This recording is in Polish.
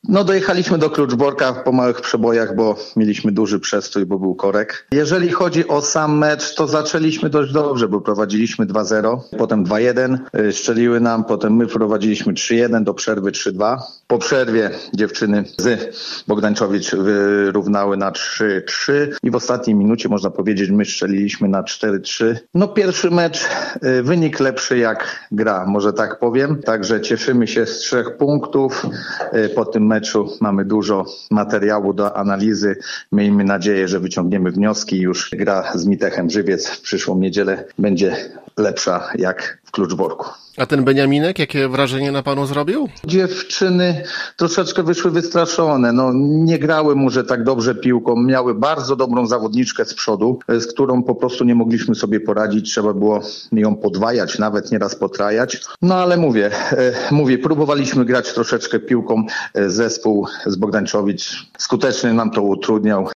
No dojechaliśmy do Kluczborka po małych przebojach, bo mieliśmy duży przestój, bo był korek. Jeżeli chodzi o sam mecz, to zaczęliśmy dość dobrze, bo prowadziliśmy 2-0, potem 2-1, strzeliły nam, potem my prowadziliśmy 3-1, do przerwy 3-2. Po przerwie dziewczyny z Bogdańczowicz wyrównały na 3-3 i w ostatniej minucie, można powiedzieć, my strzeliliśmy na 4-3. No pierwszy mecz, wynik lepszy jak gra, może tak powiem. Także cieszymy się z 3 punktów. Po tym meczu mamy dużo materiału do analizy. Miejmy nadzieję, że wyciągniemy wnioski. Już gra z Mitechem Żywiec w przyszłą niedzielę będzie lepsza jak w Kluczborku. A ten Beniaminek, jakie wrażenie na panu zrobił? Dziewczyny troszeczkę wyszły wystraszone. No, nie grały może tak dobrze piłką. Miały bardzo dobrą zawodniczkę z przodu, z którą po prostu nie mogliśmy sobie poradzić. Trzeba było ją podwajać, nawet nieraz potrajać. No ale mówię, próbowaliśmy grać troszeczkę piłką. Zespół z Bogdańczowicz skutecznie nam to utrudniał.